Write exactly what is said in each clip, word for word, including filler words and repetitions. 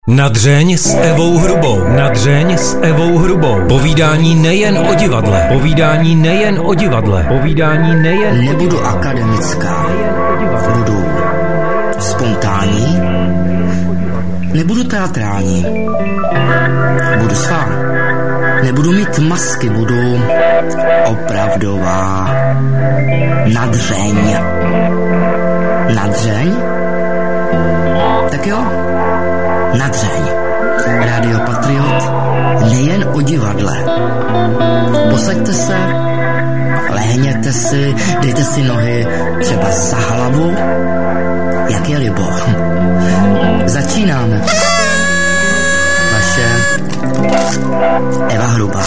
Nadřeň s Evou Hrubou. Nadřeň s Evou Hrubou. Povídání nejen o divadle. Povídání nejen o divadle. Povídání nejen Nebudu o akademická. Budu spontánní. Nebudu teatrální. Budu svá. Nebudu mít masky, budu opravdová. Nadřeň. Nadřeň? Tak jo. Nadřeň. Rádio Patriot nejen o divadle. Posaďte se, lehněte si, dejte si nohy třeba za hlavu, jak je libo. Začínáme. Vaše Eva Hrubá.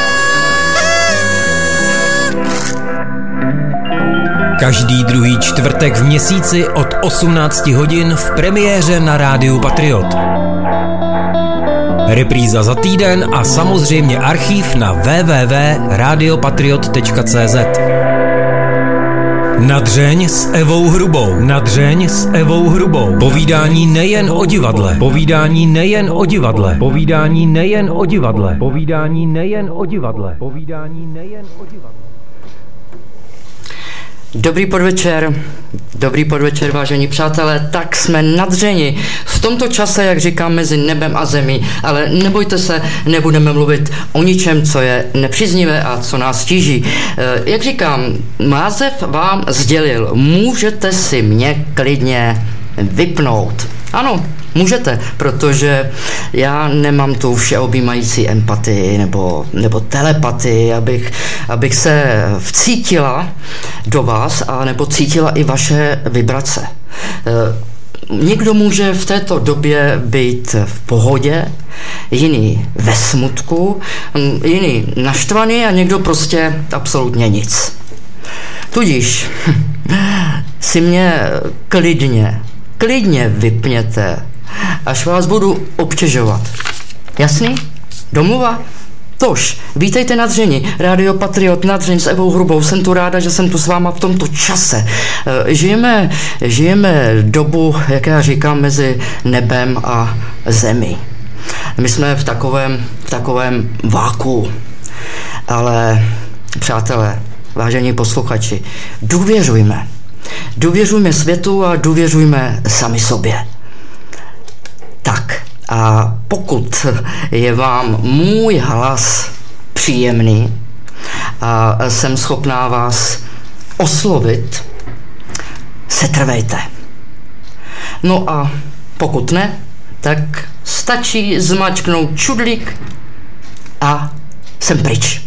Každý druhý čtvrtek v měsíci od osmnácti hodin v premiéře na Rádiu Patriot. Repríza za týden a samozřejmě archív na w w w tečka radio patriot tečka c z. Nadřeň s Evou Hrubou. Nadřeň s Evou Hrubou. Povídání nejen o divadle. Povídání nejen o divadle. Povídání nejen o divadle. Povídání nejen o divadle. Povídání nejen o divadle. Dobrý podvečer, dobrý podvečer, vážení přátelé, tak jsme nadřeni v tomto čase, jak říkám, mezi nebem a zemí, ale nebojte se, nebudeme mluvit o ničem, co je nepříznivé a co nás tíží. Jak říkám, název vám sdělil, můžete si mě klidně vypnout. Ano, můžete, protože já nemám tu všeobjímající empatii nebo, nebo telepatii, abych, abych se vcítila do vás a nebo cítila i vaše vibrace. E, někdo může v této době být v pohodě, jiný ve smutku, jiný naštvaný a někdo prostě absolutně nic. Tudíž si mě klidně, klidně vypněte, až vás budu obtěžovat. Jasný? Domluva? Tož, vítejte nadřeni, Rádio Patriot, nadřeň s Evou Hrubou, jsem tu ráda, že jsem tu s váma v tomto čase. Žijeme, žijeme dobu, jak já říkám, mezi nebem a zemí. My jsme v takovém, v takovém váku, ale přátelé, vážení posluchači, důvěřujme. Důvěřujme světu a důvěřujme sami sobě. Tak, a pokud je vám můj hlas příjemný a jsem schopná vás oslovit, setrvejte. No a pokud ne, tak stačí zmačknout čudlík a jsem pryč.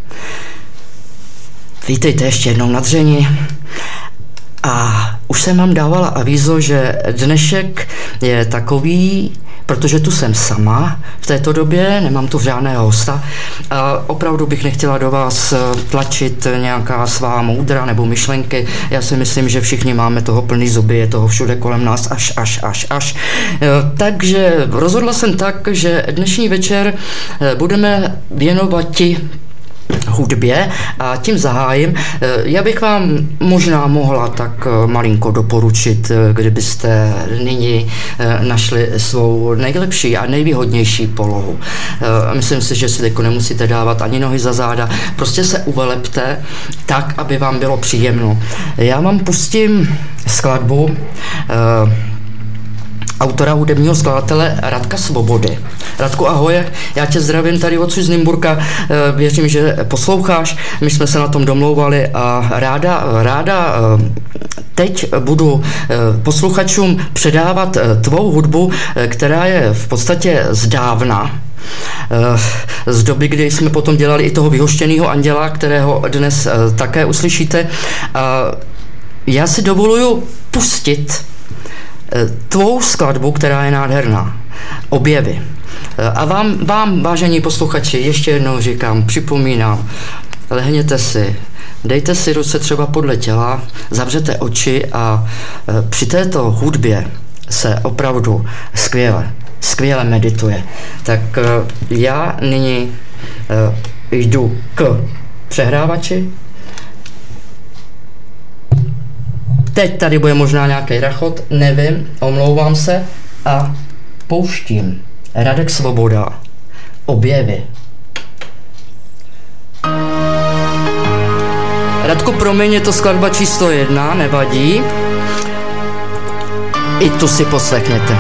Vítejte ještě jednou nadřeni. A už jsem vám dávala avízo, že dnešek je takový, protože tu jsem sama v této době, nemám tu žádného hosta a opravdu bych nechtěla do vás tlačit nějaká svá moudra nebo myšlenky. Já si myslím, že všichni máme toho plný zuby, je toho všude kolem nás až, až, až, až. Takže rozhodla jsem tak, že dnešní večer budeme věnovat ti hudbě a tím zahájím. Já bych vám možná mohla tak malinko doporučit, kdybyste nyní našli svou nejlepší a nejvýhodnější polohu. Myslím si, že si teď nemusíte dávat ani nohy za záda, prostě se uvelepte tak, aby vám bylo příjemno. Já vám pustím skladbu autora hudebního skladatele Radka Svobody. Radku, ahoj, já tě zdravím tady odsud z Nymburka, věřím, že posloucháš, my jsme se na tom domlouvali a ráda, ráda teď budu posluchačům předávat tvou hudbu, která je v podstatě z dávna, z doby, kdy jsme potom dělali i toho vyhoštěného anděla, kterého dnes také uslyšíte. Já si dovoluju pustit tvou skladbu, která je nádherná. Objevy. A vám, vám, vážení posluchači, ještě jednou říkám, připomínám, lehněte si, dejte si ruce třeba podle těla, zavřete oči a při této hudbě se opravdu skvěle, skvěle medituje. Tak já nyní jdu k přehrávači. Teď tady bude možná nějaký rachot, nevím, omlouvám se a Pouštím. Radek Svoboda. Objevy. Radku, promiň, je to skladba číslo jedna, nevadí. I tu si poslechněte.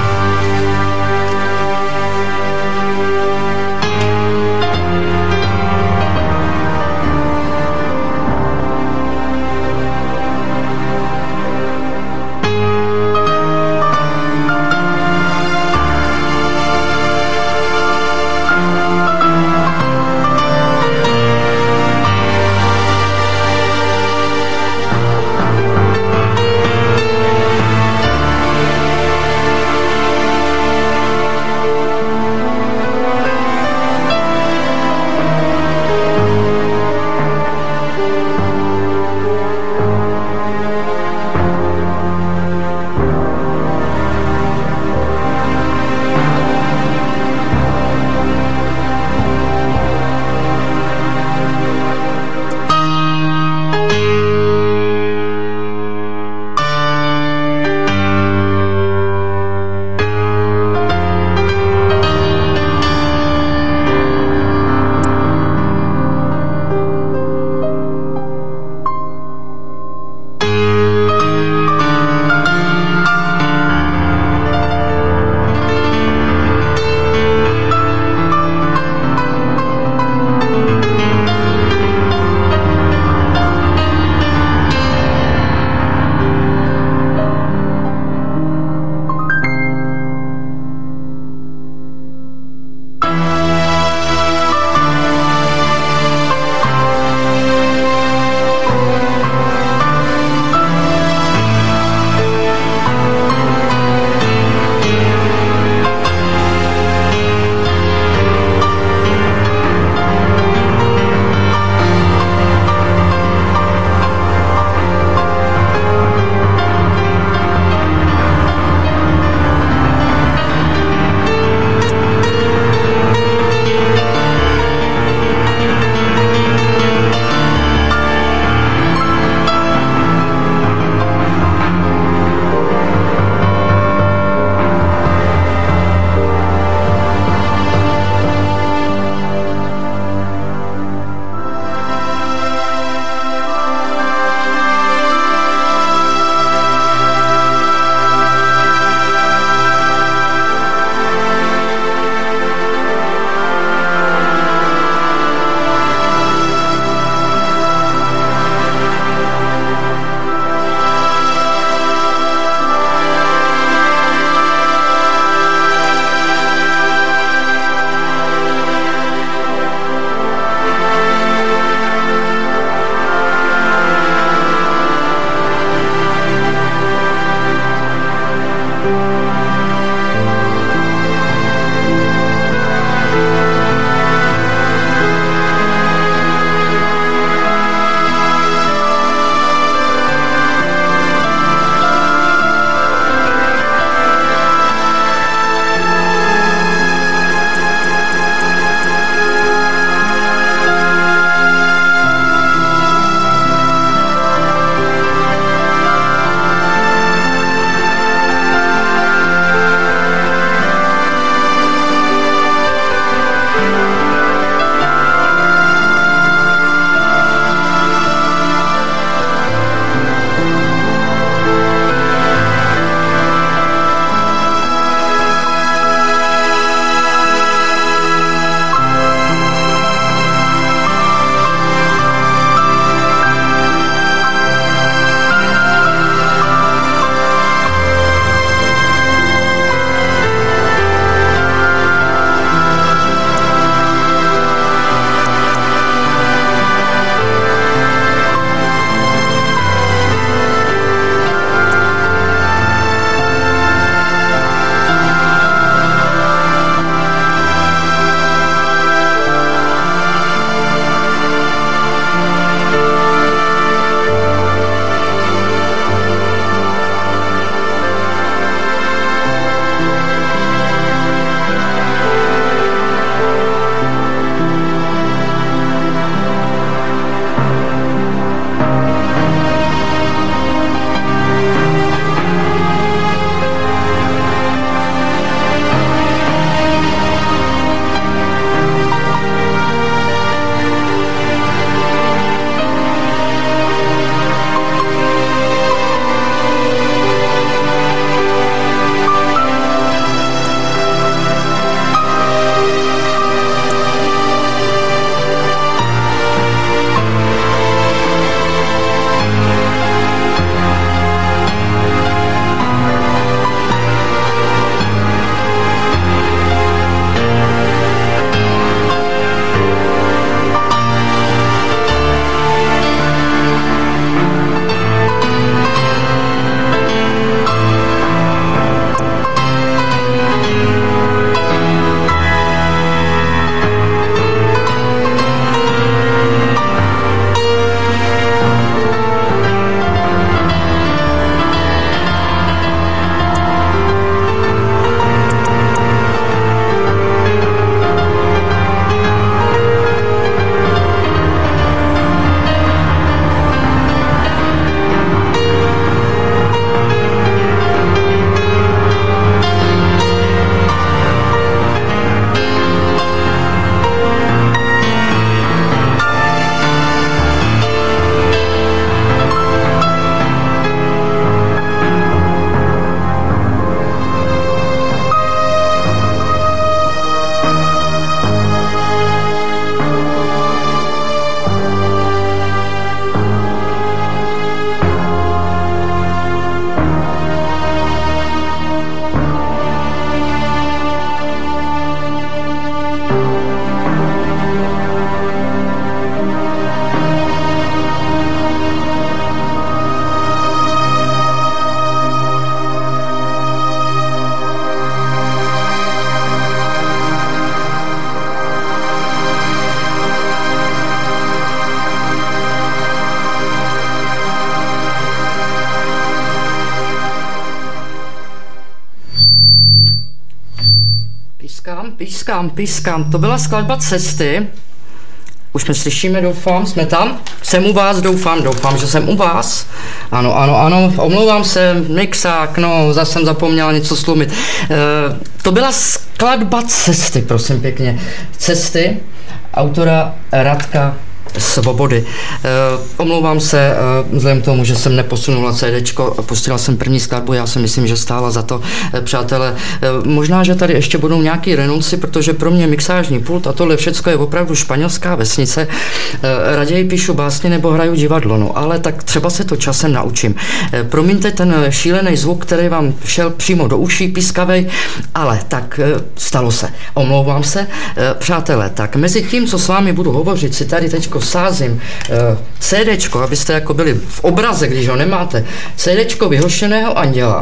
Pískám, pískám, pískám. To byla skladba Cesty. Už mě slyšíme, doufám, jsme tam. Jsem u vás, doufám, doufám, že jsem u vás. Ano, ano, ano, omlouvám se, mixák, no, zase jsem zapomněla něco slumit. E, to byla skladba Cesty, prosím pěkně. Cesty, autora Radka Svobody. E, omlouvám se, e, vzhledem k tomu, že jsem neposunula CDčko, pustila jsem první skladbu, já si myslím, že stála za to, e, přátelé. E, možná, že tady ještě budou nějaký renunci, protože pro mě mixážní pult a tohle všecko je opravdu španělská vesnice. E, raději píšu básně nebo hraju divadlo, no, ale tak třeba se to časem naučím. E, promiňte ten šílený zvuk, který vám šel přímo do uší, pískavej, ale tak e, stalo se. Omlouvám se, e, přátelé, tak mezi tím, co s vámi budu hovořit, si tady teďko sázím uh, CDčko, abyste jako byli v obraze, když ho nemáte, CDčko Vyhoštěného anděla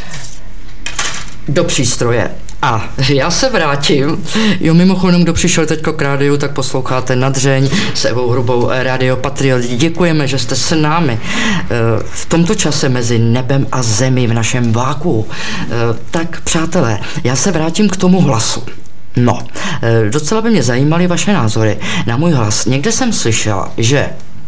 do přístroje. A já se vrátím. Jo, mimochodem, kdo přišel teďko k rádiu, tak posloucháte Nadřeň s Evou Hrubou, Radio Patriot. Děkujeme, že jste s námi v tomto čase mezi nebem a zemí v našem váku. Tak, přátelé, já se vrátím k tomu hlasu. No, docela by mě zajímaly vaše názory na můj hlas. Někde jsem slyšela, že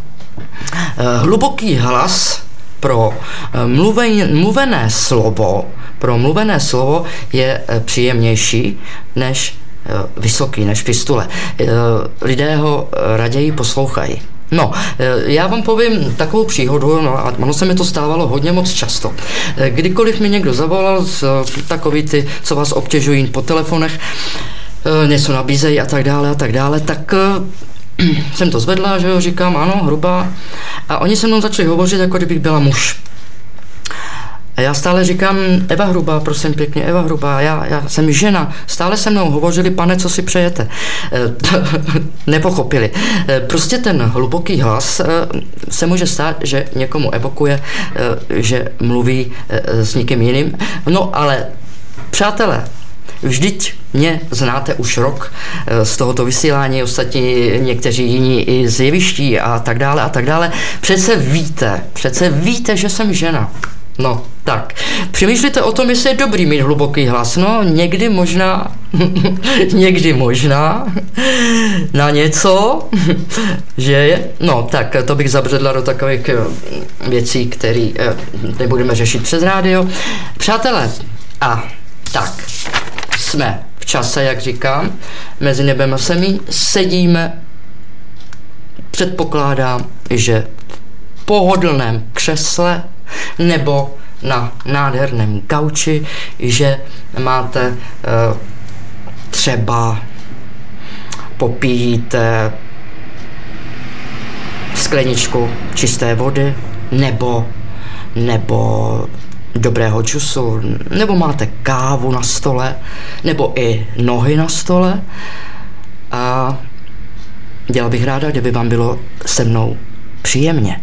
hluboký hlas pro mluven, mluvené slovo, pro mluvené slovo je příjemnější než vysoký, než fistule. Lidé ho raději poslouchají. No, já vám povím takovou příhodu, no a ono se mi to stávalo hodně moc často. Kdykoliv mi někdo zavolal, takový ty, co vás obtěžují po telefonech, něco nabízejí a tak dále a tak dále, tak jsem to zvedla, že jo, říkám, ano, Hrubá, a oni se mnou začali hovořit, jako kdybych byla muž. A já stále říkám, Eva Hrubá, prosím pěkně, Eva Hrubá, já, já jsem žena. Stále se mnou hovořili, pane, co si přejete. Nepochopili. Prostě ten hluboký hlas se může stát, že někomu evokuje, že mluví s někým jiným. No ale, přátelé, vždyť mě znáte už rok z tohoto vysílání, ostatní někteří jiní i z jeviští a tak dále a tak dále. Přece víte, přece víte, že jsem žena. No, tak. Přemýšlíte o tom, jestli je dobrý mít hluboký hlas. No, někdy možná, někdy možná na něco, že je. No, tak to bych zabředla do takových věcí, které nebudeme řešit přes rádio. Přátelé, a tak, jsme v čase, jak říkám, mezi nebem a zemí, sedíme, předpokládám, že v pohodlném křesle nebo na nádherném gauči, že máte uh, třeba popíjíte skleničku čisté vody nebo nebo dobrého džusu, nebo máte kávu na stole, nebo i nohy na stole. A dělal bych ráda, kdyby vám bylo se mnou příjemně.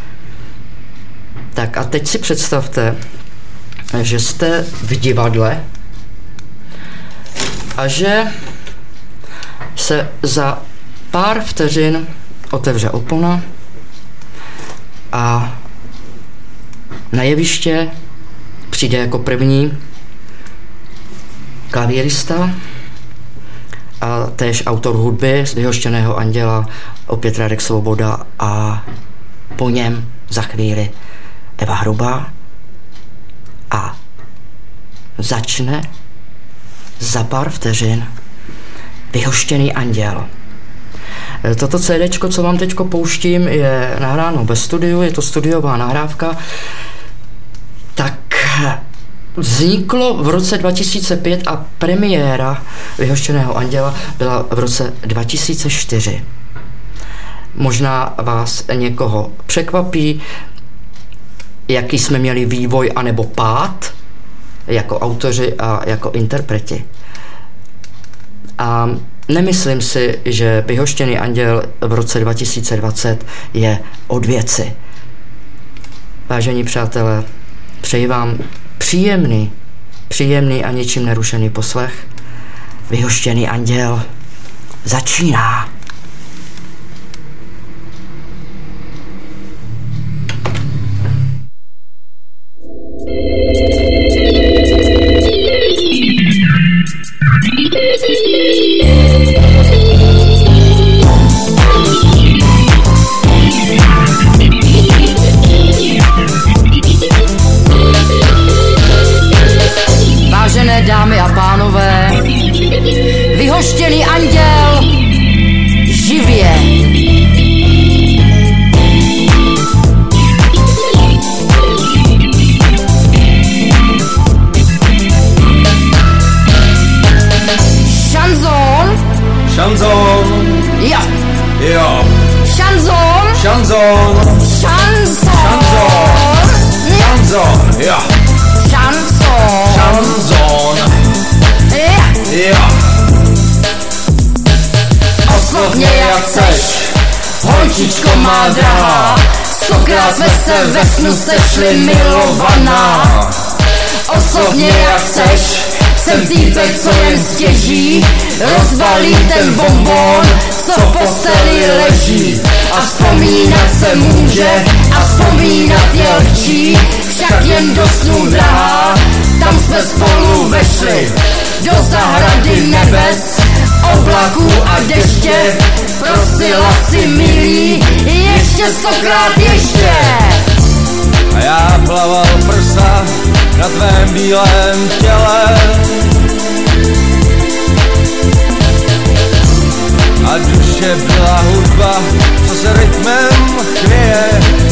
Tak a teď si představte, že jste v divadle a že se za pár vteřin otevře opona a na jeviště přijde jako první klavírista a též autor hudby z Vyhoštěného anděla, opět Radek Svoboda, a po něm za chvíli Eva Hrubá a začne za pár vteřin Vyhoštěný anděl. Toto CDčko, co vám teďko pouštím, je nahráno bez studiu, je to studiová nahrávka. Tak vzniklo v roce dva tisíce pět a premiéra Vyhoštěného anděla byla v roce dva tisíce čtyři. Možná vás někoho překvapí, jaký jsme měli vývoj anebo pád jako autoři a jako interpreti. A nemyslím si, že Vyhoštěný anděl v roce dva tisíce dvacet je od věci. Vážení přátelé, přeji vám příjemný, příjemný a ničím nerušený poslech. Vyhoštěný anděl začíná. Vážené dámy a pánové, vyhoštěný anděl živě. Šanzón. Šanzón. Jo. Jo. Šanzón. Šanzón. Šanzón. Šanzón. Jo. Šanzón. Šanzón. Jo. Jo. Oslov mě jak chceš, holčičko má drahá, stokrát jsme se ve snu sešli milovaná. Oslov mě jak chceš, jsem týpek, co jen stěží, rozbalí ten bonbon, co v posteli leží. A vzpomínat se může, a vzpomínat je lehčí, však jen do snů drahá, tam jsme spolu vešli, do zahrady nebes, oblaků a deště, prosila si milý, ještě stokrát ještě. A já plaval prsa na tvém bílém těle a duše byla hudba, co se rytmem chvěje.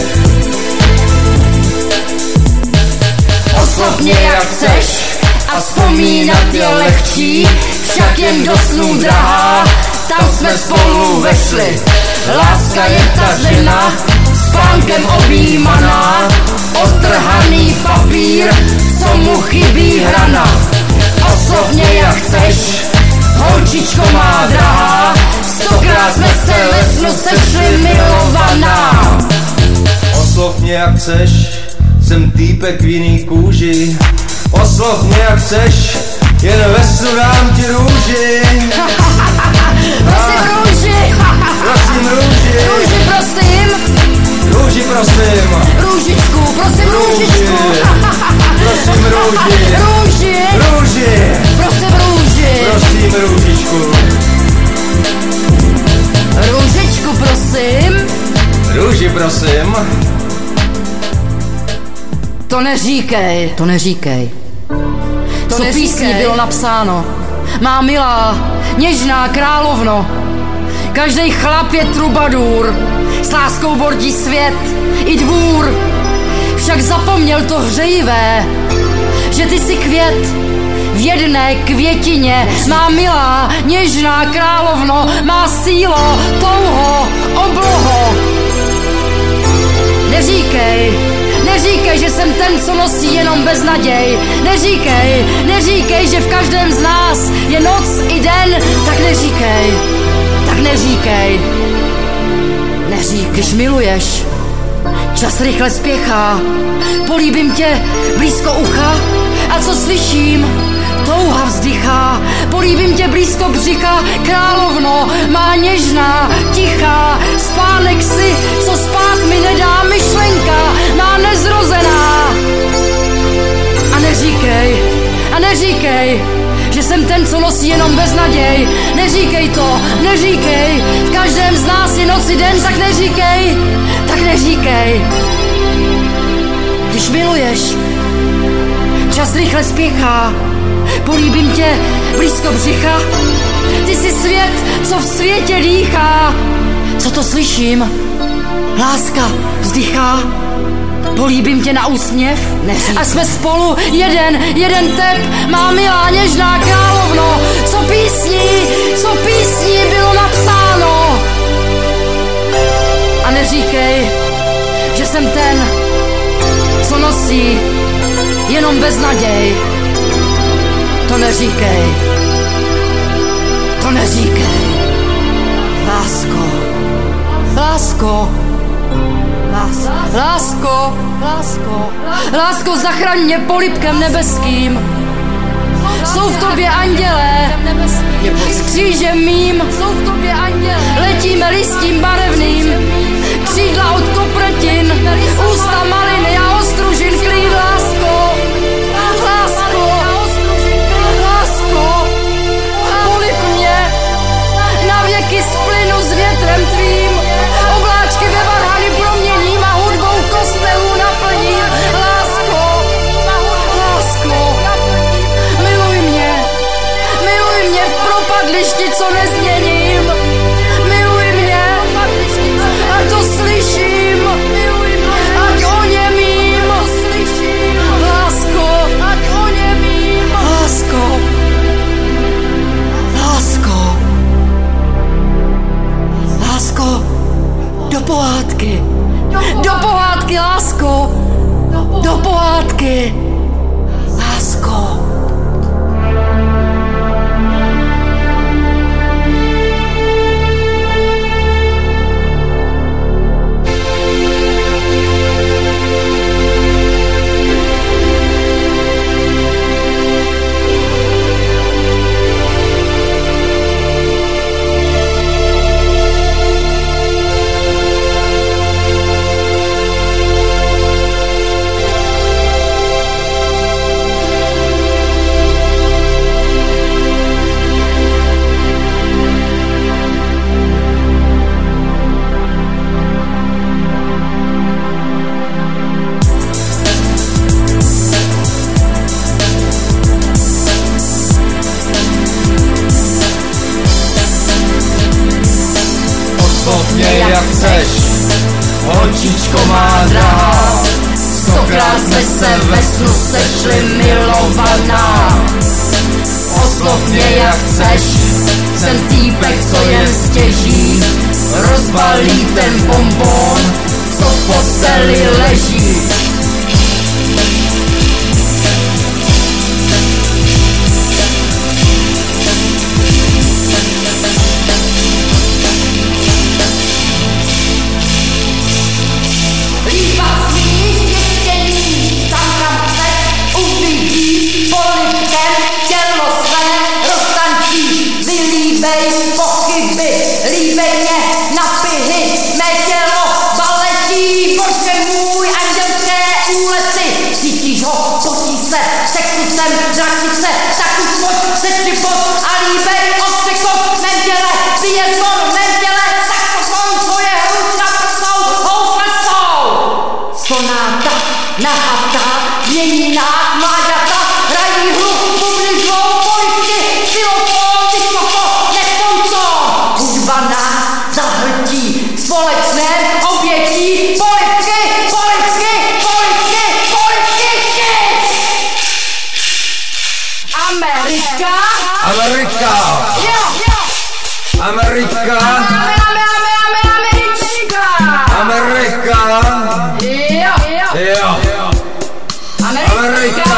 Oslov mě jak chceš a vzpomínat je lehčí, však jen do snů drahá, tam jsme spolu vešli. Láska je ta žena, spánkem objímaná, odtrhaný papír, co mu chybí hrana. Oslov mě jak chceš, holčičko má drahá, stokrát jsme se ve snu sešli milovaná. Oslov mě jak chceš, jsem týpek v jiný kůži. Oslov mě jak chceš, jen ve snu dám ti růži. Prosím růži, Prosím růži, růži prosím, růži prosím, růžičku, prosím růžičku, prosím růži, růži, růži, prosím růži, prosím růžičku, růžičku prosím, růži prosím. to neříkej, to neříkej, to co neříkej. Písni bylo napsáno, má milá, něžná královno, každej chlap je trubadůr, s láskou bordí svět i dvůr, však zapomněl to hřejivé, že ty jsi květ v jedné květině, má milá, něžná královno, má sílo, touho, obloho. Neříkej, neříkej, že jsem ten, co nosí jenom beznaděj, neříkej, neříkej, že v každém z nás je noc i den, tak neříkej, tak neříkej, neříkej. Když miluješ, čas rychle spěchá, políbím tě blízko ucha a co slyším, touha vzdychá, políbím tě blízko břicha, královno, má něžná, tichá, spánek si, co spát mi nedá myšlenka, má nezrozená. A neříkej, a neříkej, že jsem ten, co nosí jenom beznaděj, neříkej to, neříkej, v každém z nás je noc i den, tak neříkej, tak neříkej. Když miluješ, čas rychle spěchá, políbím tě blízko břicha, ty jsi svět, co v světě dýchá, co to slyším, láska vzdychá, políbím tě na úsměv, neříkej. A jsme spolu jeden, jeden tep, má milá něžná královno, co písní, co písní bylo napsáno. A neříkej, že jsem ten, co nosí jenom beznaděj, to neříkej, to neříkej, lásko, lásko, lásko, lásko, lásko, lásko, zachraň mě polibkem nebeským, jsou v tobě andělé, s křížem mým, jsou v tobě andělé, letíme listím barevným, křídla od kopretin, ústa maliny a ostružin klid, lásko, lásko, lásko, to nezměním. Miluj mě, ať to slyším, ať oněmím, lásko, ať oněmím, lásko, lásko, lásko, do pohádky, do pohádky, lásko, do pohádky, lásko. Mě jak chceš, holčičko má drahá, stokrát jsme se ve snu sešli milovaná. Oslov mě jak chceš, jsem týpek, co jen stěží, rozbalí ten bonbon, co v posteli leží. Pochyby, líbej mě na pihy, mé tělo baletí, bože můj, andělské úlety. Cítíš ho, potí se, sexusem, zračí se, tak už pojď se připot a líbej ostřikot, mém těle, bije zvon, mém těle, saxofon, tvoje hruď na prsou, houfle jsou. Sonáta, nahata, změní nás mláďata, hrají hru, bubny zvou, polivky, xylofon, diktofon, hudba nás zahltí, společné obětí, polivky, polivky, polivky, polivky, kiss! Amerika! Amerika! Jo, jo! Amerika! Amerika! Amerika! Jo, jo! Jo! Amerika!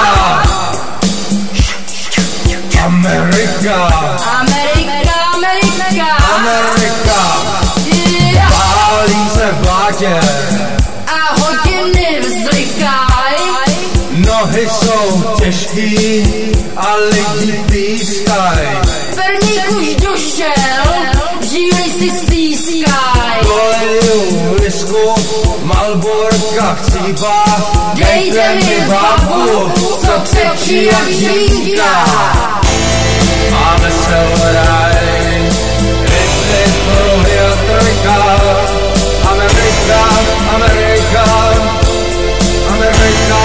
Amerika! Amerika, Amerika! Amerika! Jo! Pálí se v blátě, A hodiny vzlikaj, nohy jsou těžký a lidi pískaj. perník už došel, žíly si stýskaj. Koleju lisku, Malborka chcípá, Dejte mi babu, co křečí jak žínka. Máme se raj, rytmy, pruhy a trojka. Amerika, Amerika, Amerika.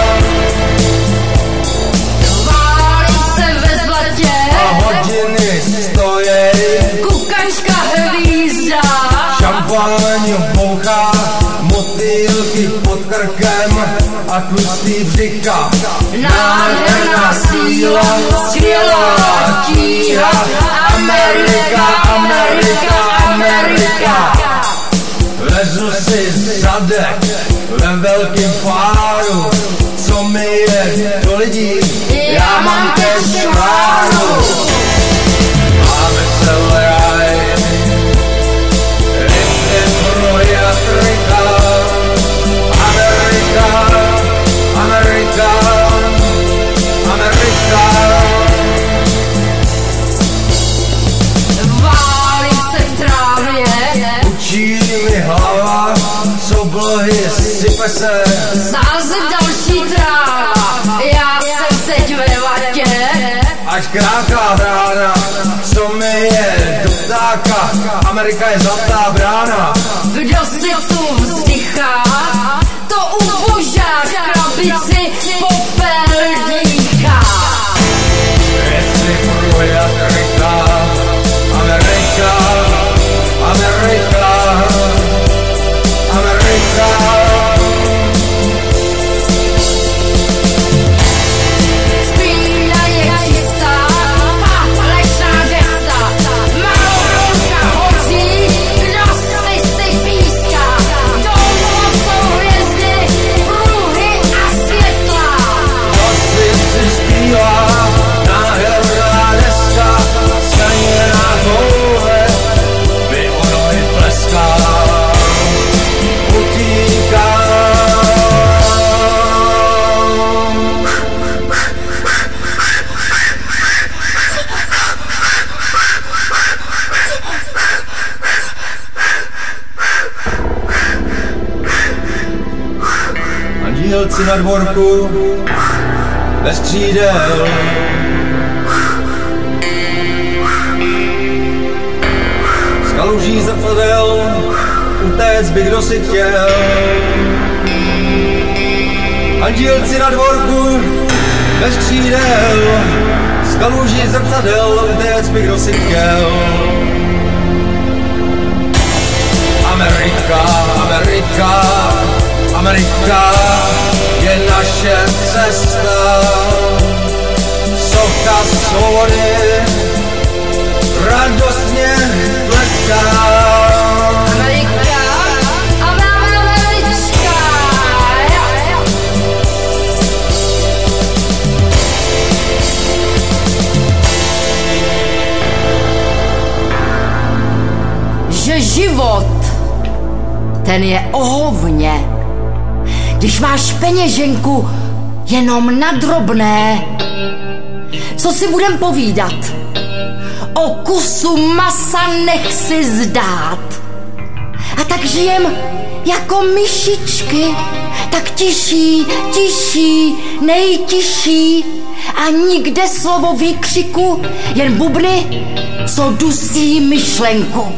Válí se ve zlatě, A hodiny stojí, kukačka hvízda. šampaň bouchá, motýlky pod krkem a tlustý břicha. Nádherná síla, skvělá tíha. Amerika, Amerika, Amerika. Lezu si zadek ve velkým páru, co mi je do lidí, já mám ke šváru. Máme se raj, rytmy, pruhy a trojka. Amerika, Amerika, Amerika. Válí se v trávě, Učí mi hlava, soublohy sype se. zase další tráva. Já jsem teď ve vatě, Až kráká brána, co mi je do ptáka, Amerika je zlatá brána. kdo si tu vzdychá, to ubožák v krabici popel dýchá. Jestli pruhy a trojka, si na dvorku bez křídel. Z kaluží zrcadel utéct by kdo si chtěl. Andílci na dvorku bez křídel, z kaluží zrcadel utéct by kdo si chtěl. Amerika, Amerika, Amerika je naše cesta. Socha svobody radostně bleská. Amerika, Američka, že život, ten je o hovně. Když máš peněženku jenom na drobné, co si budem povídat? O kusu masa nech si zdát. A tak žijem jako myšičky, tak tiší, tiší, nejtiší. A nikde slovo výkřiku, jen bubny, co dusí myšlenku.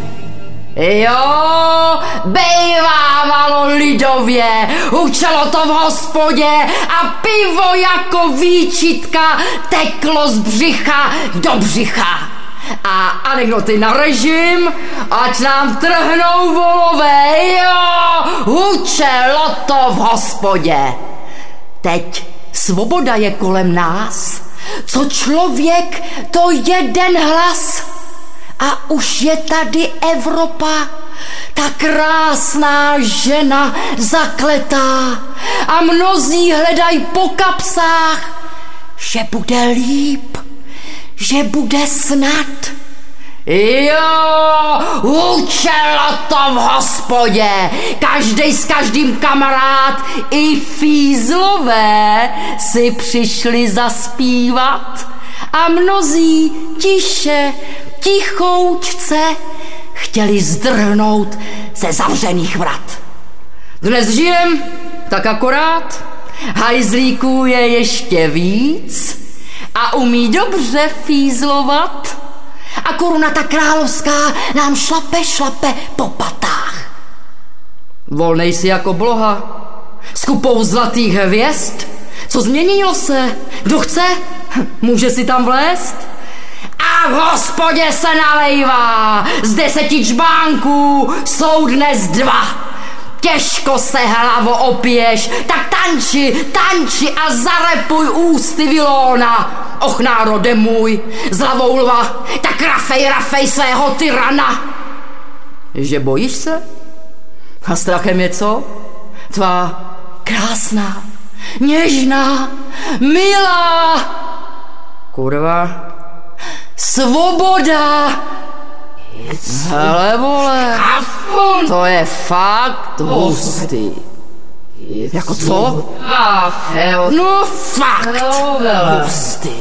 Jo, bejvávalo lidově, hučelo to v hospodě a pivo jako výčitka teklo z břicha do břicha. A anekdoty na režim, ať nám trhnou volové, jo, hučelo to v hospodě. Teď svoboda je kolem nás, co člověk, to jeden hlas. A už je tady Evropa, ta krásná žena zakletá. A mnozí hledají po kapsách, že bude líp, že bude snad. Jo, hučelo to v hospodě, každej s každým kamarád, i fízlové si přišli zaspívat. A mnozí tiše, tichoučce chtěli zdrhnout ze zavřených vrat. Dnes žijem tak akorát, hajzlíků je ještě víc a umí dobře fízlovat. A koruna ta královská nám šlape, šlape po patách. Volnej si jako bloha, s kupou zlatých hvězd. Co změnilo se? Kdo chce, může si tam vlézt. A v hospodě se nalejvá, z deseti čbánků jsou dnes dva. Těžko se hlavo opiješ, tak tanči, tanči a zarepuj ústy vilóna. Och národe můj, z hlavou lva, tak rafej, rafej svého tyrana. Že bojíš se? A strachem je co? Tvá krásná, něžná, milá, kurva, svoboda. Hele vole, to je fakt hustý. Jako co? No fakt hustý.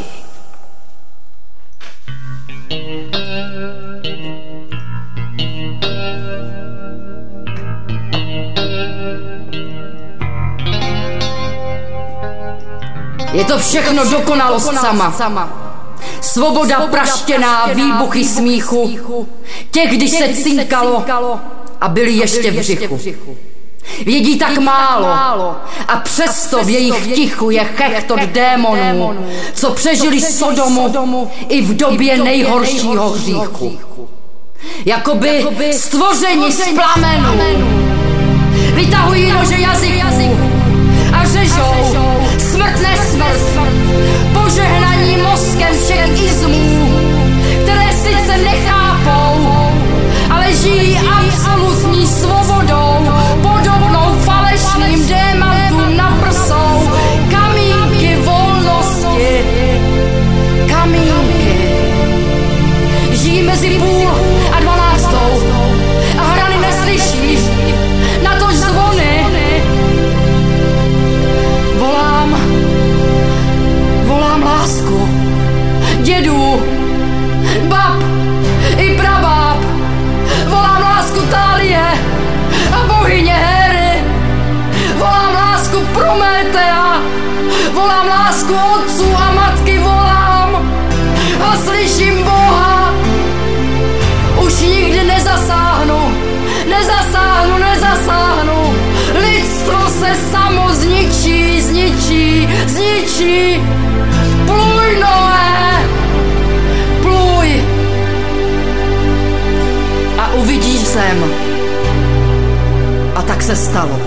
Je to všechno dokonalost sama. Svoboda praštěná, výbuchy smíchu, těch, když se cinkalo a byli ještě v břichu. Vědí tak málo a přesto v jejich tichu je chechtot démonů, co přežili Sodomu i v době nejhoršího hříchu. Jakoby stvoření z plamenů vytahují nože jazyků a řežou smrt nesmrt, požehnaní mozkem všech izmů, které sice nechápou, ale žijí absolutní svobodou, podobnou falešným démantům na prsou. Kamínky volnosti, kamínky. Žijí mezi půl a dvanáctou a hrany neslyší, natož zvony. Volám, volám lásku, dědů, bab i prabáb. Volám lásku Tálie a bohyně Héry. Volám lásku Prométea jsem. A tak se stalo.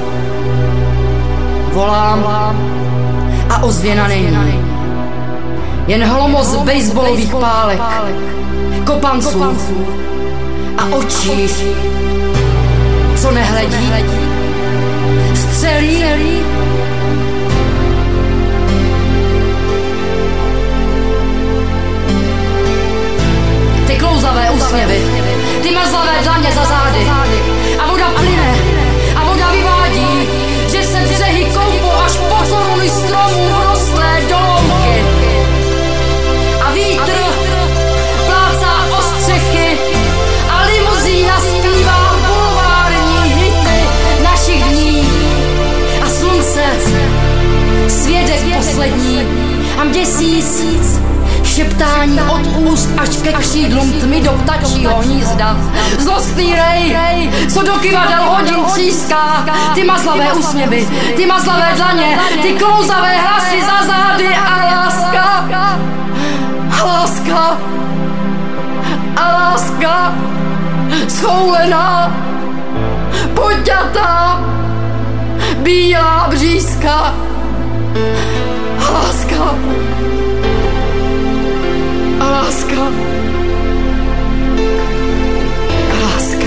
Volám a ozvěna není. Jen hlomos baseballových pálek, kopanců a očí, co nehledí, střelí. Ty klouzavé úsměvy, ty mazlavé dlaně za zády a voda plyne a voda vyvádí, že se břehy koupou až po koruny stromů v rostlé dolouky. A vítr plácá o střechy a limuzína zpívá bulvární hity našich dní. A slunce, svědek poslední a měsíc, šeptání od úst až ke křídlům tmy do ptačího hnízda. Zlostný rej, co do kyvadel hodin tříská. Ty mazlavé úsměvy, ty mazlavé dlaně, ty klouzavé hlasy za zády a láska. A láska. A láska. Schoulená, poďatá, bílá břízka. A láska. A láska. A láska.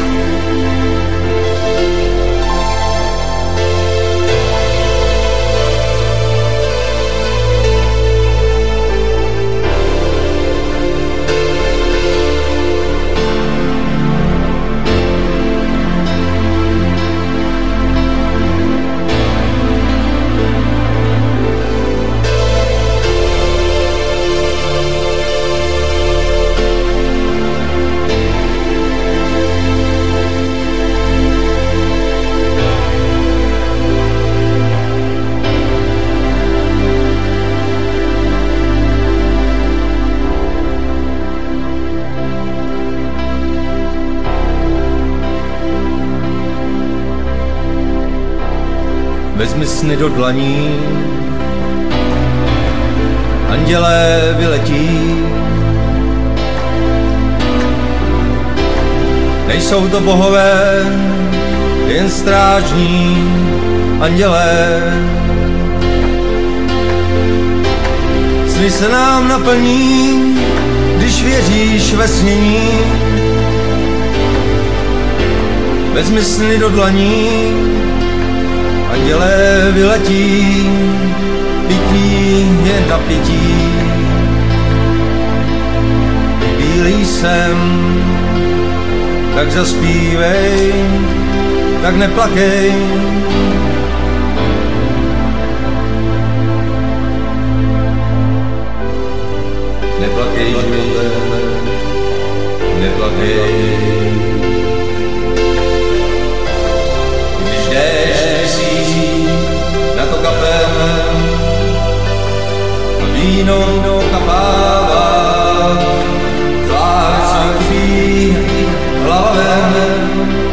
Vezmi sny do dlaní, andělé vyletí. Nejsou to bohové, jen strážní andělé. Sny se nám naplní, když věříš ve snění. Vezmi sny do dlaní, andělé vyletí, pití je napití. Bílý jsem, tak zaspívej, tak neplakej. Neplakej, živote, neplakej. Když déšť visí na to kapem a víno kapává, zvlášť svých hlavem.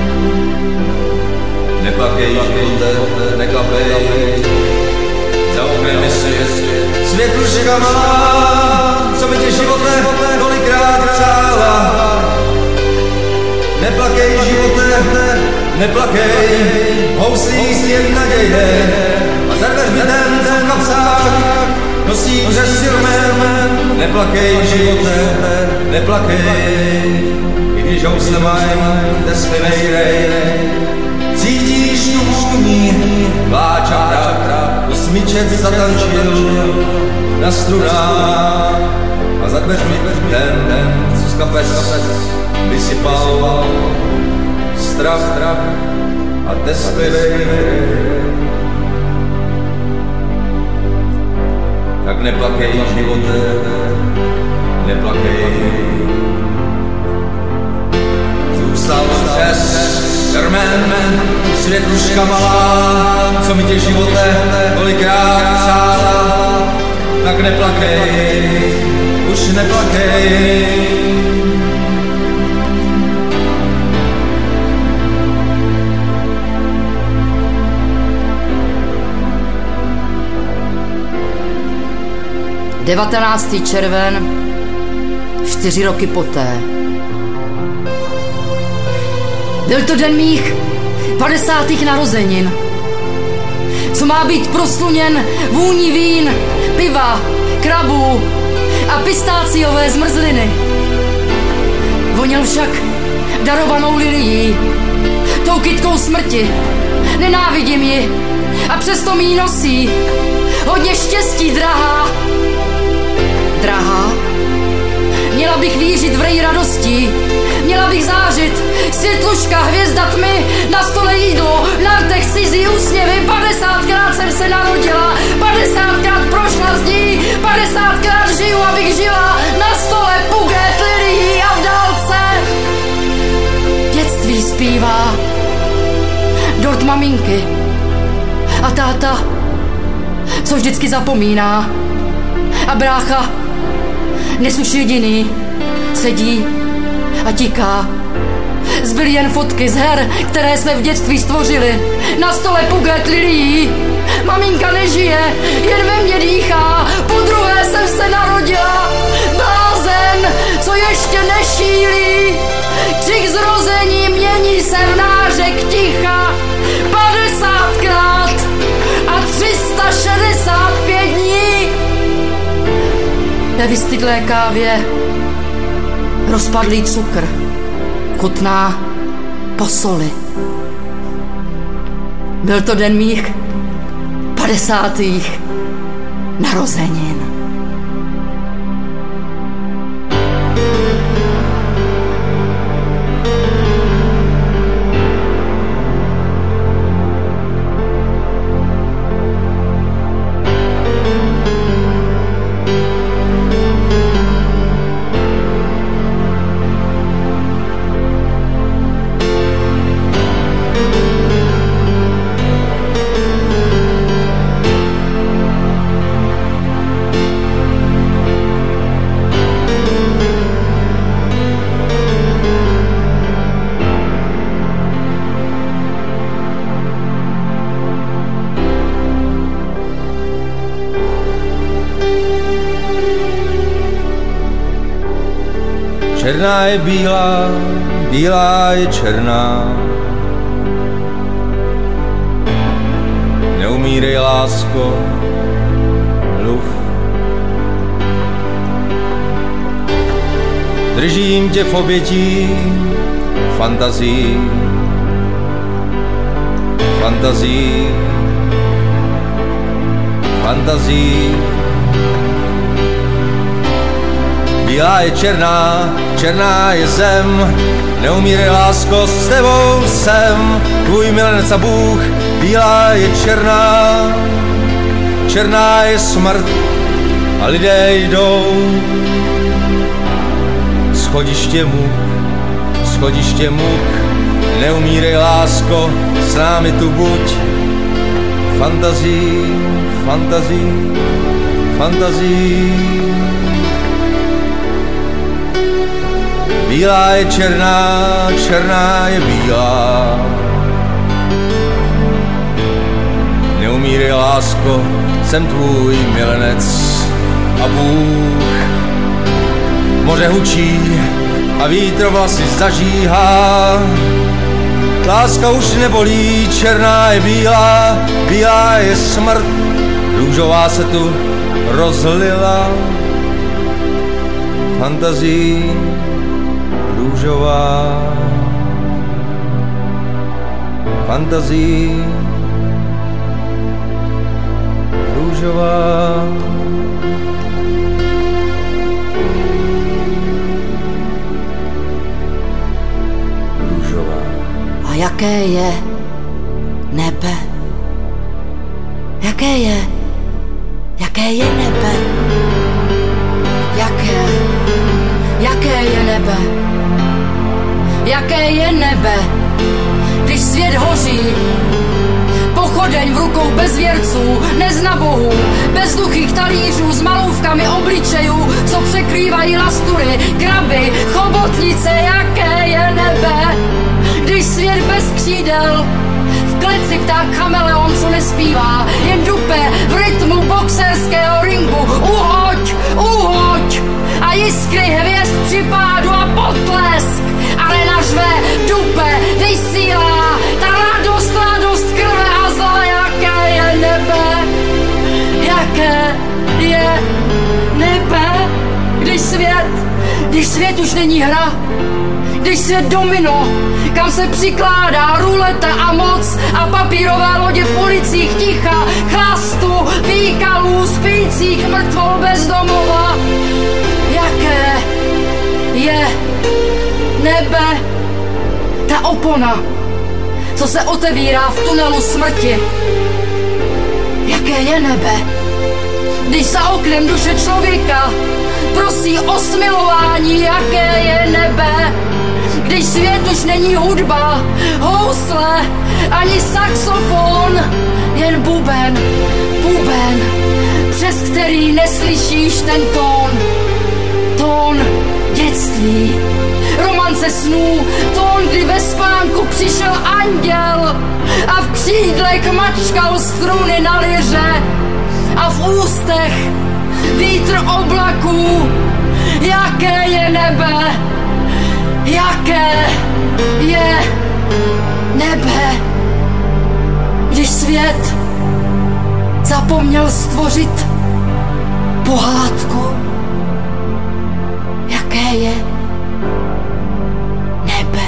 Neplakej, živote, neklapej, za oknem je svět, světluška malá, co mi tě živote kolikrát přála. Neplakej, živote, neplakej, houslík jen naděje a zadrž mi ten, co v kapsách nosí přes silmem. Neplakej, živote, neplakej, i když housle mají teslivej rej. Cítíš tu vůni, pláč a prach, to smyčec zatančil na strunách a za dveřmi ten, ten, co z kapes vysypal strach, strach a teslivej. Tak neplakej, živote, neplakej. Zůstal přes krmen, světluška malá, co mi tě živote kolikrát přála. Tak neplakej, už neplakej. devatenáctý červen, čtyři roky poté. Byl to den mých padesátých narozenin, co má být prosluněn vůní vín, piva, krabů a pistáciové zmrzliny. Voněl však darovanou lilií, tou kytkou smrti. Nenávidím ji a přesto mi ji nosí. Hodně štěstí, drahá. Drahá? Měla bych vířit v reji radostí, měla bych zářit, světluška, hvězda tmy, na stole jídlo, na rtech cizí úsměvy. Padesátkrát jsem se narodila, padesátkrát prošla zdí, padesátkrát žiju, abych žila, na stole puget lilií a v dálce dětství zpívá dort maminky a táta, co vždycky zapomíná, a brácha dnes už jediný sedí a tiká. Zbyly jen fotky z her, které jsme v dětství stvořili. Na stole puget lilií. Maminka nežije, jen ve mně dýchá. Podruhé jsem se narodila. Blázen, co ještě nešílí. Křik zrození mění se v nářek ticha. Padesátkrát a tři sta šedesát pět dní. Ve vystydlé kávě rozpadlý cukr, chutná po soli. Byl to den mých padesátých narozenin. Černá je bílá, bílá je černá. Neumírej, lásko, mluv. Držím tě v obětí fantazí, fantazí, fantazí. Bílá je černá, černá je zem, neumírej, lásko, s tebou jsem, tvůj milenec a Bůh. Bílá je černá, černá je smrt a lidé jdou. Schodiště muk, schodiště muk, neumírej, lásko, s námi tu buď. Fantazí, fantazí, fantazí. Bílá je černá, černá je bílá. Neumírej, lásko, jsem tvůj milenec a Bůh. Moře hučí a vítr vlasy zažíhá. Láska už nebolí, černá je bílá, bílá je smrt. Růžová se tu rozlila. Fantazí růžová, fantazí růžová. Růžová. A jaké je nebe? Jaké je? Jaké je nebe? Jaké? Jaké je nebe? Jaké je nebe, když svět hoří? Pochodeň v rukou bezvěrců, nezna bohů, bezduchých talířů s malouvkami obličejů, co překrývají lastury, kraby, chobotnice. Jaké je nebe, když svět bez křídel, v kleci pták chameleon, co nespívá, jen dupe v rytmu boxerského ringu. Uhoď, uhoď! A jiskry hvězd při pádu a potlesk. Arena řve, dupe, dej už není hra, když svět domino, kam se přikládá ruleta a moc a papírové lodě v ulicích ticha, chlastu, výkalů, spících mrtvol bez domova. Jaké je nebe, ta opona, co se otevírá v tunelu smrti. Jaké je nebe, když za oknem duše člověka prosí o smilování. Jaké je nebe, když svět už není hudba, housle, ani saxofon, jen buben, buben, přes který neslyšíš ten tón, tón dětství, romance snů, tón, kdy ve spánku přišel anděl a v křídlech mačkal struny na liře a v ústech vítr oblaků. Jaké je nebe, jaké je nebe, když svět zapomněl stvořit pohádku. Jaké je nebe.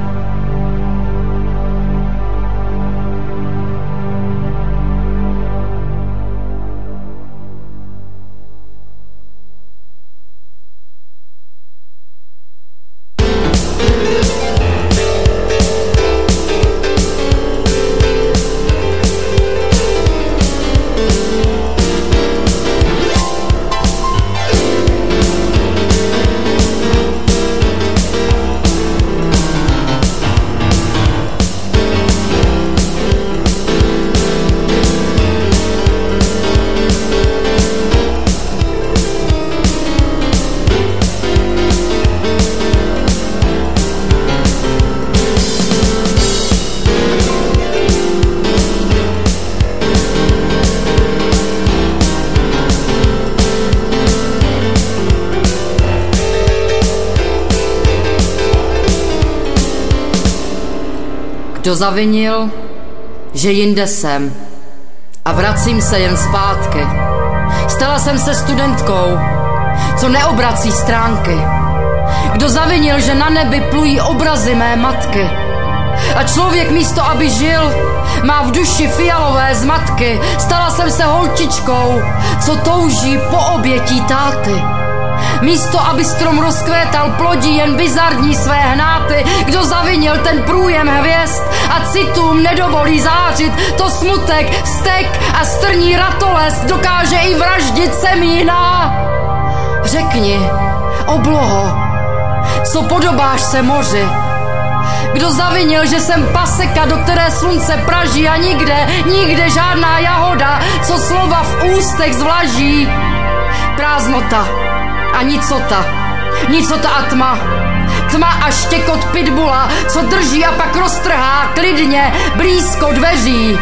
Kdo zavinil, že jinde jsem a vracím se jen zpátky. Stala jsem se studentkou, co neobrací stránky. Kdo zavinil, že na nebi plují obrazy mé matky a člověk místo, aby žil, má v duši fialové zmatky. Stala jsem se holčičkou, co touží po obětí táty. Místo, aby strom rozkvétal, plodí jen bizarní své hnáty. Kdo zavinil ten průjem hvězd a citům nedovolí zářit, to smutek, vztek a strní ratolest dokáže i vraždit semína. Řekni, obloho, co podobáš se moři. Kdo zavinil, že jsem paseka, do které slunce praží a nikde, nikde žádná jahoda, co slova v ústech zvlaží. Prázdnota a nicota, nicota a tma, tma a štěkot pitbula, co drží a pak roztrhá klidně blízko dveří.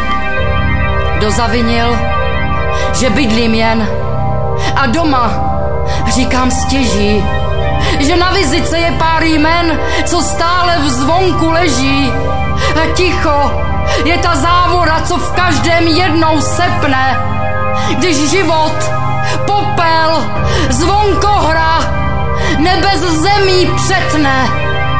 Kdo zavinil, že bydlím jen a doma říkám stěží, že na vizice je pár jmen, co stále v zvonku leží a ticho je ta závora, co v každém jednou sepne, když život, popel, zvonkohra nebe z zemí přetne.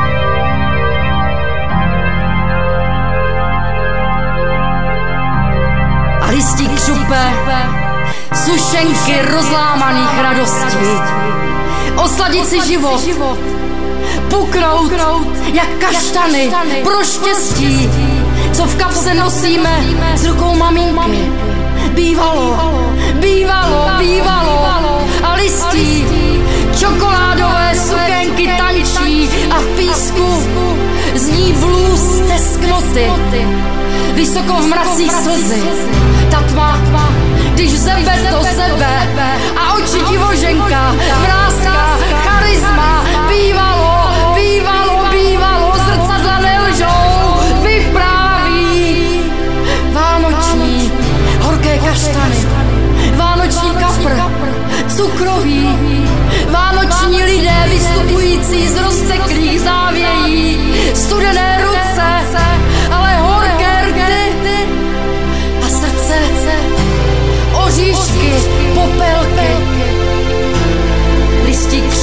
A listík křupe, sušenky rozlámaných radostí, osladit si život, puknout jak kaštany pro štěstí, co v kapse nosíme s rukou maminky. Bývalo, bývalo, bývalo a listí, čokoládové sukénky tančí a v písku zní blues tesknoty, vysoko v mracích slzy. Ta tma, když zebe to sebe a oči divoženka, vrázka, charisma, bývalo, bývalo, bývalo, zrcadla nelžou, vypráví vánoční horké kaštany, vánoční kapr, cukroví, vánoční lidé vystupující z rozteklých závějí, studené ruce, ale horké rty a srdce, oříšky, popelky, listík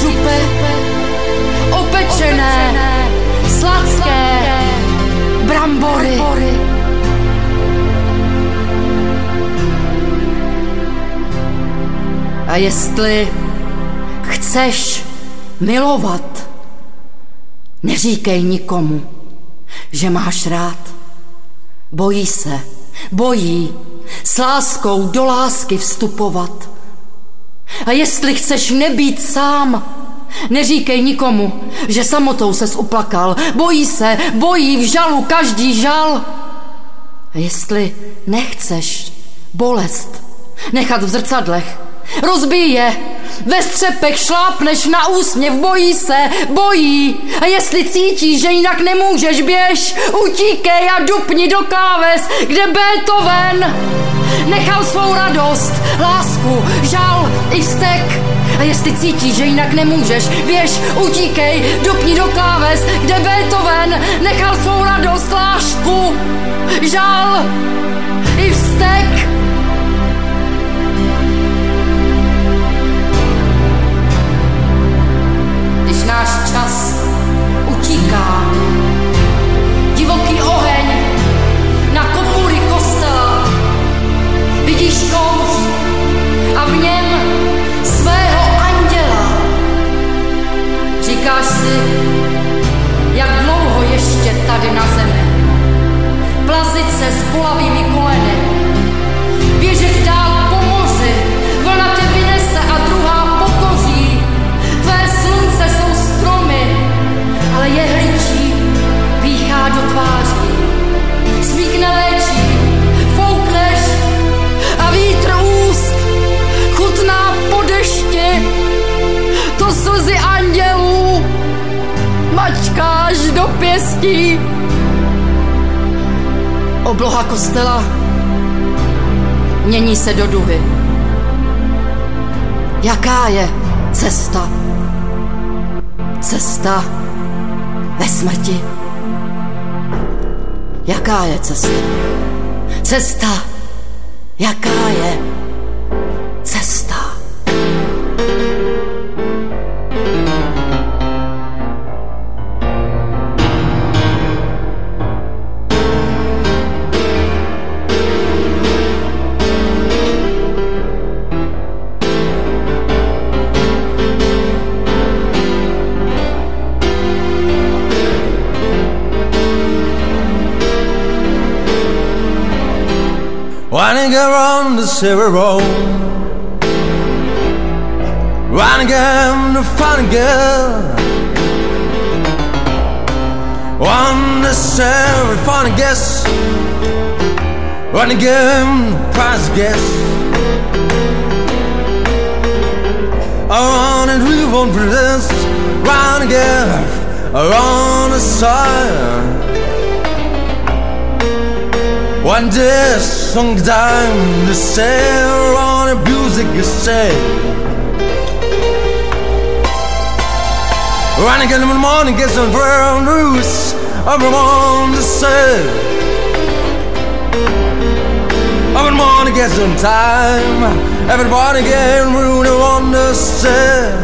pečené, sladké brambory. A jestli chceš milovat, neříkej nikomu, že máš rád. Bojí se, bojí s láskou do lásky vstupovat. A jestli chceš nebýt sám, neříkej nikomu, že samotou ses uplakal. Bojí se, bojí v žalu každý žal. A jestli nechceš bolest nechat v zrcadlech, rozbij je, ve střepech šlápneš na úsměv, bojí se, bojí. A jestli cítíš, že jinak nemůžeš, běž, utíkej a dupni do kláves, kde Beethoven nechal svou radost, lásku, žal i vztek. A jestli cítíš, že jinak nemůžeš, běž, utíkej, dupni do kláves, kde Beethoven nechal svou radost, lásku, žal i vztek. Když náš čas utíká, divoký oheň na kopuli kostela, vidíš kouř a v něm svého anděla. Říkáš si, jak dlouho ještě tady na zemi, plazit se s bolavými koleny, běžet dál po moři, vlna tě vynese a druhá pokoří. Tvé slunce jsou stromy, ale jehličí píchá do tváří. Smích neléčí, foukneš a vítr úst chutná po dešti. To slzy andělů mačkáš do pěstí. Obloha kostela mění se do duhy. Jaká je cesta? Cesta ve smrti. Jaká je cesta? Cesta. Jaká je cesta? Running around the silver road, running again to find a girl. On the silver find a guess, running again prize guess. Around and we won't resist, round again around the side. One day, song down the sail on the music you say. Running in the morning, get some brown roots. Everyone to say. Everyone get some time. Everybody get room to understand.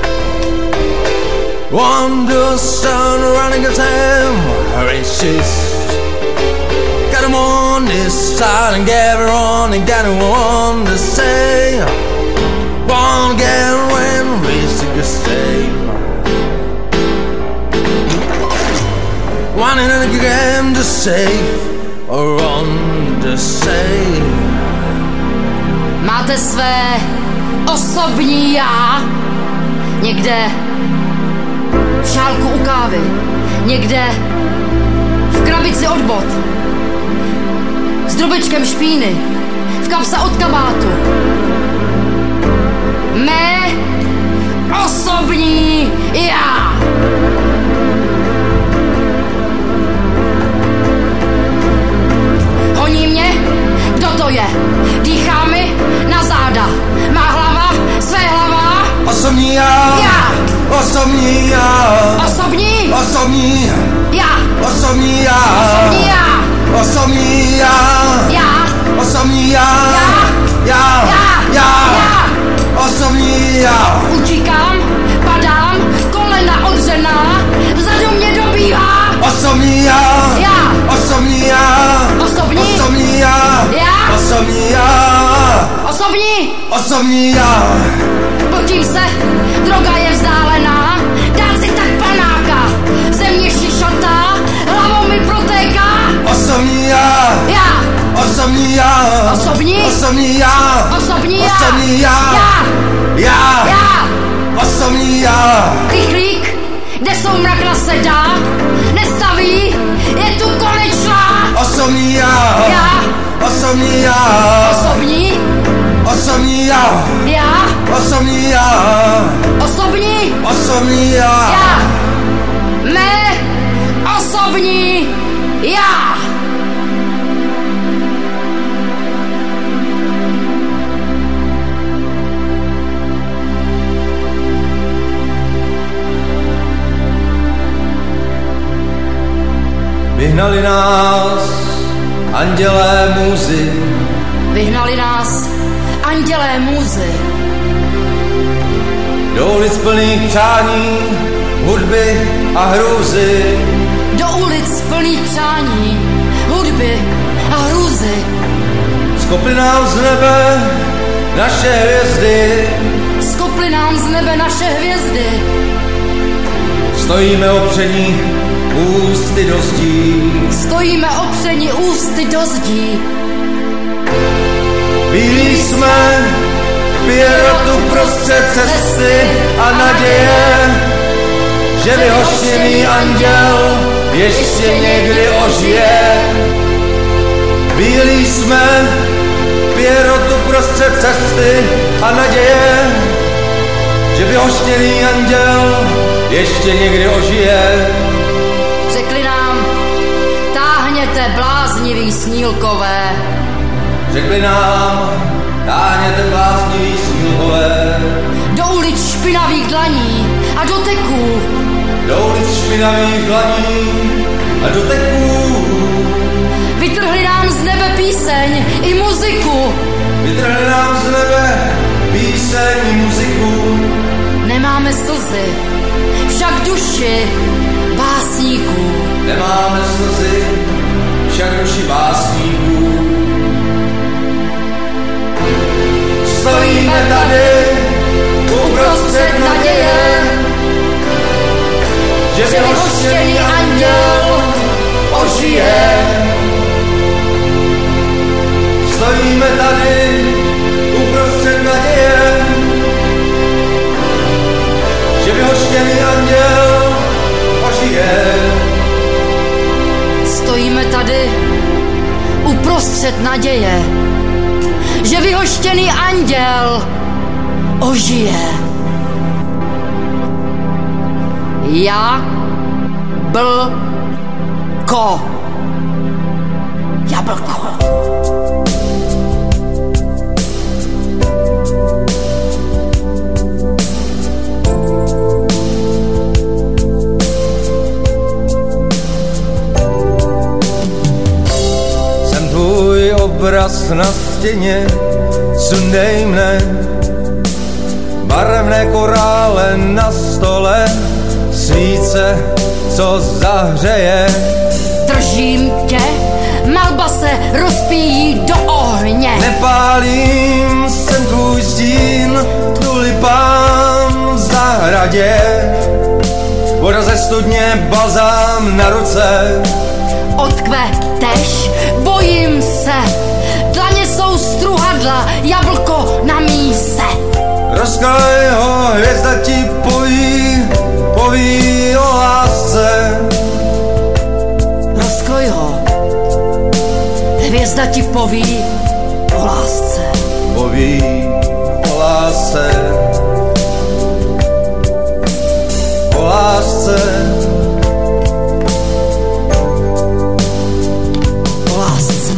One the sun running a time races. Got 'em on this side and everyone and got 'em on to say. One again when race to stay. One and again to save or on to save. Máte své osobní já někde v šálku u kávy, někde v krabici od bot, s drobečkem špíny, v kapse od kabátu. Mé osobní já. Honí mě? Kdo to je? Dýchá mi na záda. Má hlava, své hlava. Osobní já. Já. Osobní já. Osobní. Osobní. Já. Osobní já. Osobní já. Osobní já. Já. Osobní já. Já. Já. Já. Já. Osobní já. Utíkám, padám, kolena odřená, osobní já. Potím se, droga je vzdálená, dát si tak panáka, země šišatá, hlavou mi protéká. Osobní já, Já, osobní já, Osobní? osobní já, osobní já, osobní já, já, já, já. osobní já. Rychlík, kde soumrak nasedá, nestaví, je tu konečná. Osobní já, Já, osobní já, osobní, osobní já, já, osobní já, osobní, osobní já. já, mé osobní já. Vyhnali nás andělé můzy, Vyhnali nás andělé můzy, do ulic plných přání, hudby a hrůzy. do ulic plných přání, hudby a hrůzy. Skopli nám z nebe naše hvězdy, Skoply nám z nebe naše hvězdy, stojíme opření ústy do zdí. stojíme opřeni ústy do zdí. Bílí jsme, pěrotu prostřed cesty a naděje, že vyhoštěný anděl ještě někdy ožije. Bílí jsme, pěrotu prostřed cesty a naděje, že vyhoštěný anděl ještě někdy ožije. Řekli nám, táhněte bláznivý snílkové, Řekli nám, táhněte bláznivý snílkové, do ulic špinavých dlaní a doteků. do ulic špinavých dlaní a doteků. Vytrhli nám z nebe píseň i muziku. Vytrhli nám z nebe píseň i muziku. Nemáme slzy, však duši básníků. Nemáme slzy, však duši básníků. Stojíme tady uprostřed naděje, že vyhoštěný anděl ožije. Stojíme tady uprostřed naděje, že vyhoštěný anděl ožije. Stojíme tady uprostřed naděje, že vyhoštěný anděl ožije. Já Jablko. Jablko. Jsem tvůj obraz na stěně, sundej mne, barevné korále na stole, svíce, co zahřeje. Držím tě, malba se rozpíjí do ohně. Nepálím, jsem tvůj stín, tulipán v zahradě, voda ze studně, balzám na ruce. Odkveteš, bojím se, dlaně jsou struhadla, jablko na míse. Rozkroj ho, hvězda ti poví, poví o lásce. Rozkroj ho, hvězda ti poví o lásce. Poví o lásce, o lásce, O lásce.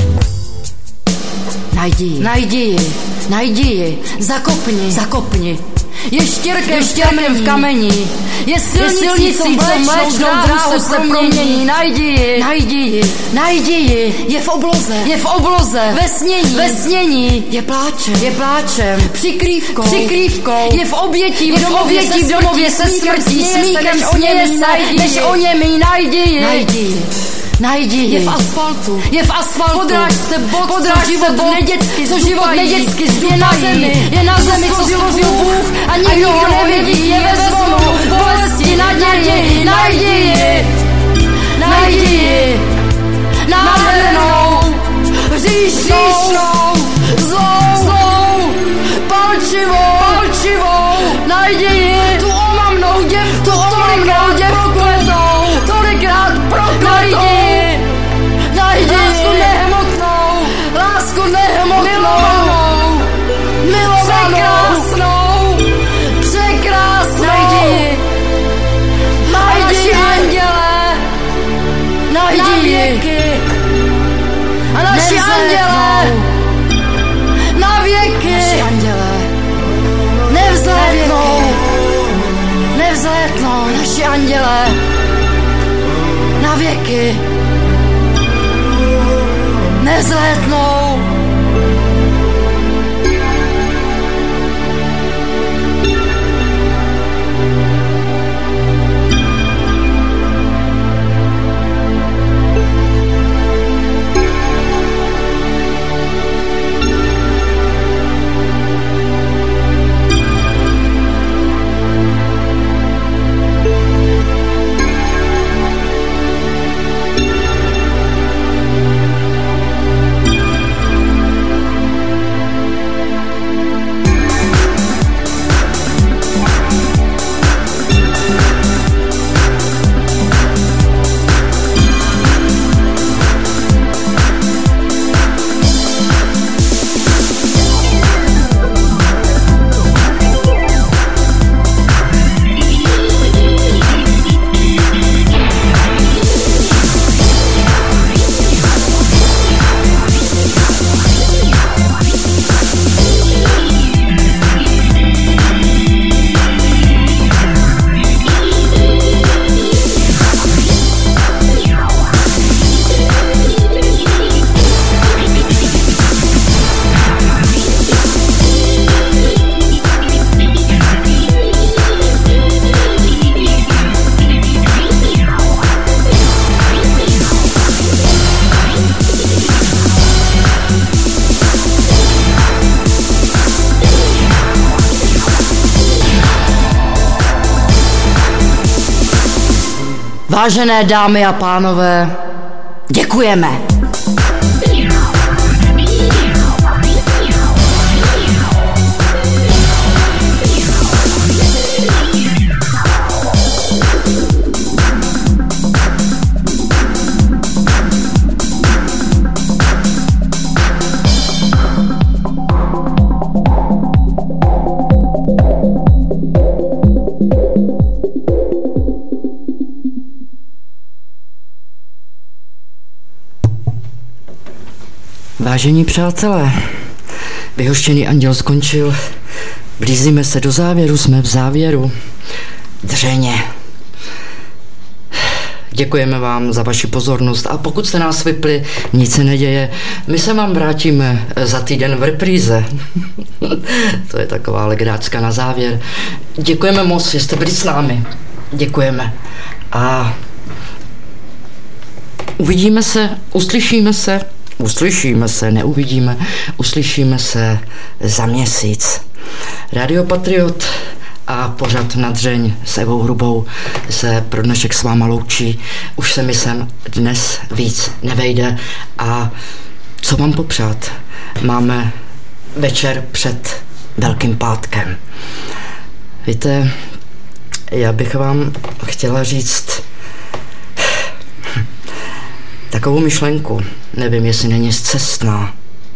Najdi ji, najdi ji, najdi ji, zakopni, zakopni. Je štěrkem, štěrkem v kamení, je silnicí, co mléčnou dráhu se promění. Najdi ji, najdi ji, najdi ji, je v obloze, je v obloze, ve snění, ve snění, je pláčem, je pláčem, přikrývkou, přikrývkou, je v obětí, v domově, v domově se smrtí, smíkem o něm, než o něm, najdi ji, najdi ji. najdi ji. Je v asfaltu. Je v asfaltu. Podráž se bod, Podráž co život se bod, nedětsky co život zdupají. nedětsky Je na zemi, je na zemi, co stvořil Bůh a nikdo ho nevidí, je ve zvonu, bolesti, naději, najdi ji, najdi ji, nádhernou, hříšnou, zlou, zlou, palčivou, palčivou, najdi ji, tu omamnou děvku, tu omamnou děvku, prokletou, tolikrát prokletou, najdi ji, lásku nehmotnou, lásku nehmotnou, milovanou, milovanou, překrásnou, překrásnou, najdi ji, najdi ji, anděle, najdi ji, a naši anděle, na věky, naši anděle, nevzlétnou, nevzlétnou, naši anděle, na věky, nevzlétnou. Vážené dámy a pánové, děkujeme. Vážení přátelé, vyhoštěný anděl skončil, blížíme se do závěru, jsme v závěru. Dřeně. Děkujeme vám za vaši pozornost a pokud jste nás vypli, nic se neděje, my se vám vrátíme za týden v repríze. To je taková legračka na závěr. Děkujeme moc, že jste byli s námi. Děkujeme. A uvidíme se, uslyšíme se, uslyšíme se, neuvidíme, uslyšíme se za měsíc. Radio Patriot a pořad Na dřeň s Evou Hrubou se pro dnešek s váma loučí. Už se mi sem dnes víc nevejde a co vám popřát? Máme večer před Velkým pátkem. Víte, já bych vám chtěla říct takovou myšlenku, nevím, jestli není scestná.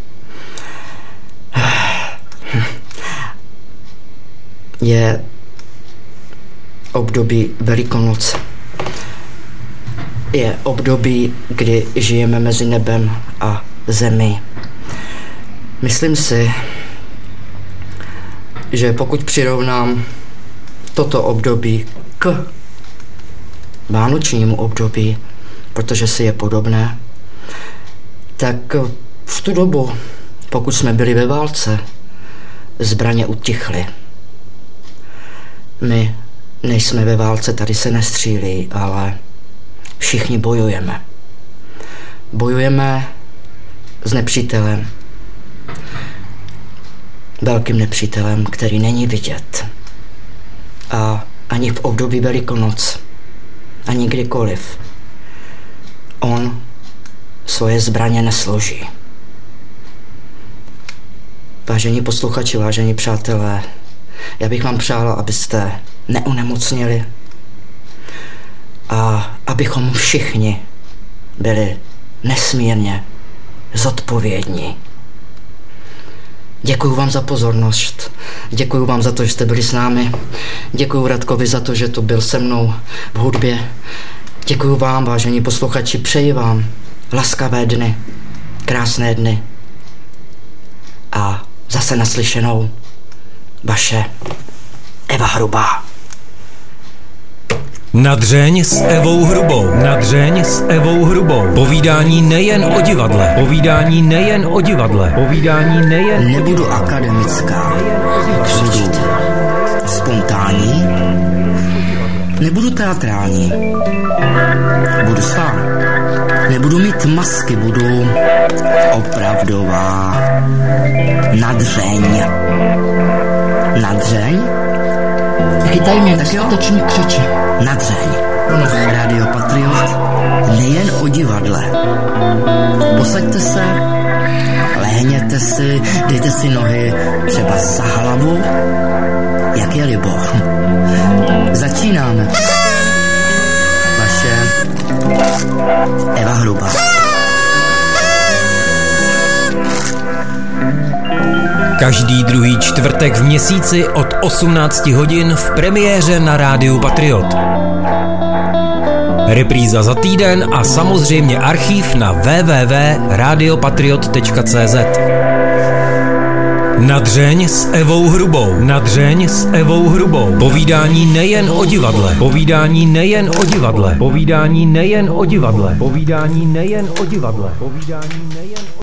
Je období Velikonoc. Je období, kdy žijeme mezi nebem a zemí. Myslím si, že pokud přirovnám toto období k vánočnímu období, protože si je podobné, tak v tu dobu, pokud jsme byli ve válce, zbraně utichly. My nejsme ve válce, tady se nestřílí, ale všichni bojujeme. bojujeme s nepřítelem. Velkým nepřítelem, který není vidět. A ani v období Velikonoc, ani kdykoliv. On svoje zbraně nesloží. Vážení posluchači, vážení přátelé, já bych vám přála, abyste neunemocněli a abychom všichni byli nesmírně zodpovědní. Děkuju vám za pozornost, děkuju vám za to, že jste byli s námi, děkuju Radkovi za to, že tu byl se mnou v hudbě, děkuju vám, vážení posluchači, přeji vám laskavé dny, krásné dny a zase naslyšenou vaše Eva Hrubá. Nadřeň s Evou Hrubou. Nadřeň s Evou Hrubou. Povídání nejen o divadle. Povídání nejen o divadle. Povídání nejen Nebudu o akademická, budu spontánní, nebudu teatrální, budu sám. Nebudu mít masky, budu opravdová. Nadřeň. Nadřeň? Chytaj mě, Tak jo. neskutečný křeče. Nadřeň. Rádio Patriot nejen o divadle. Posaďte se, lehněte si, dejte si nohy třeba za hlavu, jak je libo. Začínáme. Vaše Eva Hrubá. Každý druhý čtvrtek v měsíci od osmnácti hodin v premiéře na Rádiu Patriot. Repríza za týden a samozřejmě archív na w w w tečka radio patriot tečka c z. Nadřeň s Evou Hrubou. Nadřeň s Evou Hrubou. Povídání nejen o divadle. Povídání nejen o divadle. Povídání nejen o divadle. Povídání nejen o divadle. Povídání nejen o